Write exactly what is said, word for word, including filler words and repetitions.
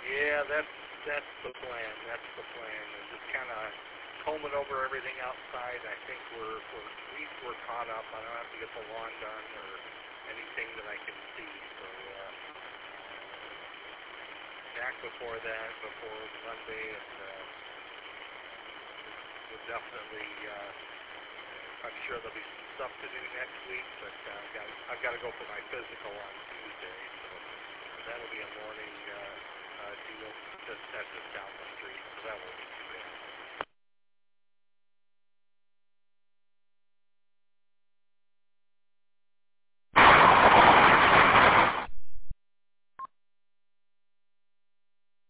Yeah, that's that's the plan. That's the plan. And just kind of combing over everything outside. I think we're we're at least we're caught up. I don't have to get the lawn done or anything that I can see. So uh, back before that, before Monday, and uh, we'll definitely. Uh, I'm sure there'll be some stuff to do next week, but uh, I've got I've got to go for my physical on Tuesday, so that'll be a morning uh, uh, deal just, that's just down the street, so that won't be too bad.